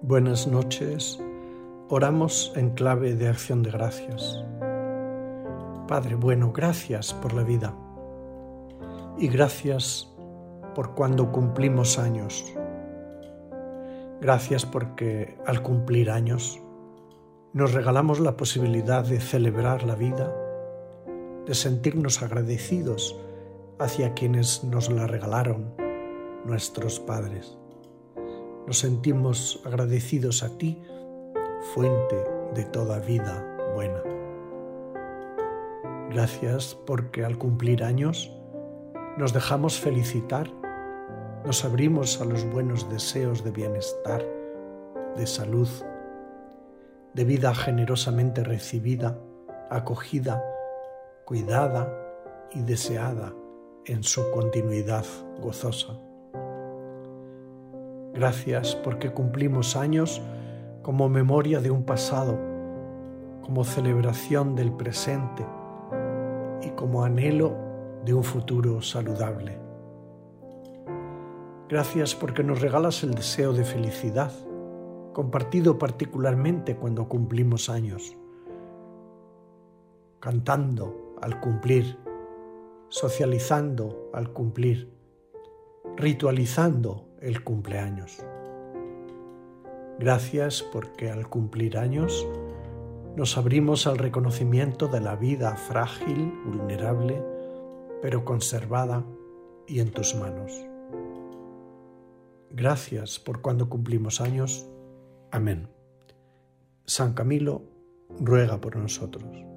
Buenas noches, oramos en clave de acción de gracias. Padre bueno, gracias por la vida y gracias por cuando cumplimos años. Gracias porque al cumplir años nos regalamos la posibilidad de celebrar la vida, de sentirnos agradecidos hacia quienes nos la regalaron, nuestros padres. Nos sentimos agradecidos a ti, fuente de toda vida buena. Gracias porque al cumplir años nos dejamos felicitar, nos abrimos a los buenos deseos de bienestar, de salud, de vida generosamente recibida, acogida, cuidada y deseada en su continuidad gozosa. Gracias porque cumplimos años como memoria de un pasado, como celebración del presente y como anhelo de un futuro saludable. Gracias porque nos regalas el deseo de felicidad, compartido particularmente cuando cumplimos años, cantando al cumplir, socializando al cumplir, ritualizando el cumpleaños. Gracias porque al cumplir años nos abrimos al reconocimiento de la vida frágil, vulnerable, pero conservada y en tus manos. Gracias por cuando cumplimos años. Amén. San Camilo ruega por nosotros.